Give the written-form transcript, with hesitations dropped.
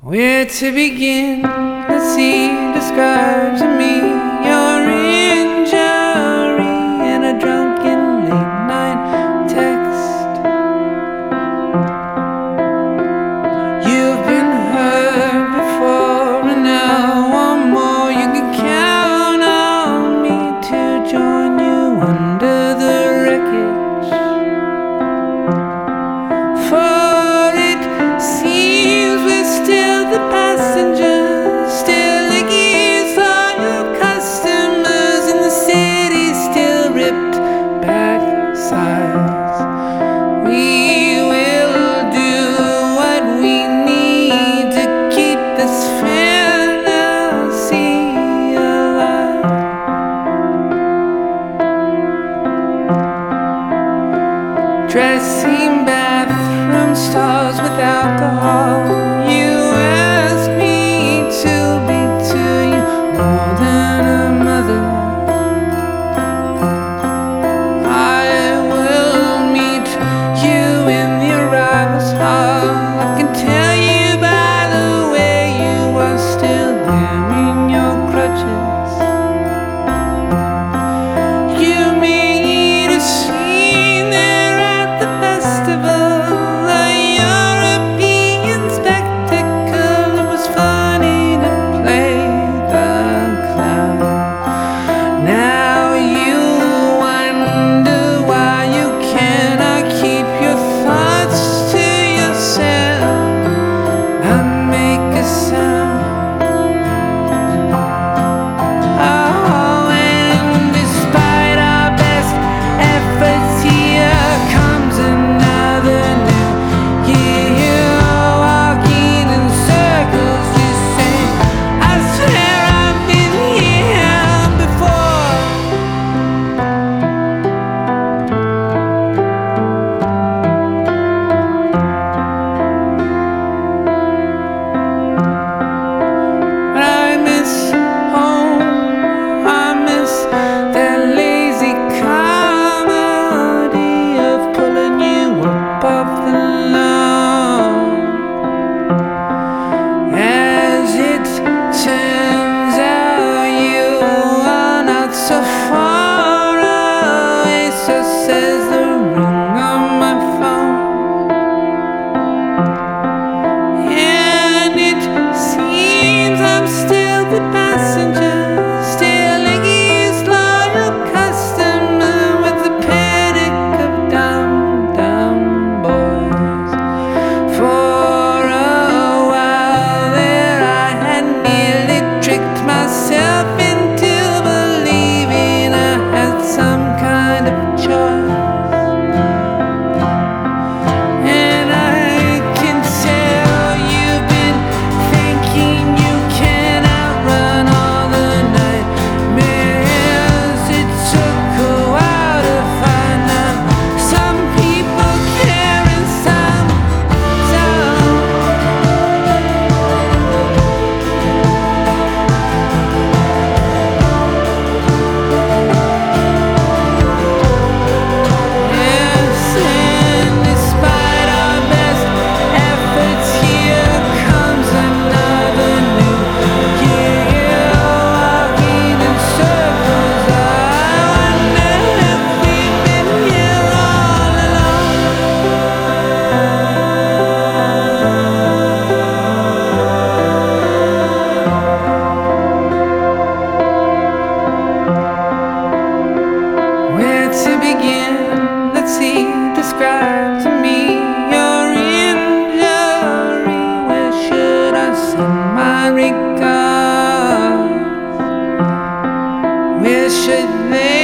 Where to begin? Let's see, describe to me your injury in a drunken late night text. You've been hurt before, and now one more. You can count on me to join you under the wreckage. For it seems we're still the passengers, still the gears on your customers, and the city still ripped back sides. We will do what we need to keep this fantasy alive. Dressing bathroom stalls with alcohol. You ask me to be to you more than a mother. I will meet you in the arrivals hall. I can tell you by the way you are still wearing your crutches. You made a scene there at the festival, a European spectacle. It was funny to play the clown. Now you wonder why you cannot keep your thoughts to yourself and make a sound. Oh, and despite our best efforts, here comes another new year. Walking in circles, you say, I swear I've been here before. But I miss home, I miss that lazy comedy of pulling you up off the lawn. As it turns out, you are not so far away, so says the ring on my phone. And it seems I'm still the passenger, still a geese loyal customer, with the panic of dumb boys. For a while there I had nearly tricked myself into believing I had some kind of choice. And I can tell you've been thinking you can outrun all the nightmares. It took a while to find out some people care and some don't. Yes, and despite our best efforts, here comes another new year. Walking in circles, I wonder if we've been here all along. Where to begin? Let's see, describe to me your injury. Where should I send my regards? Where should they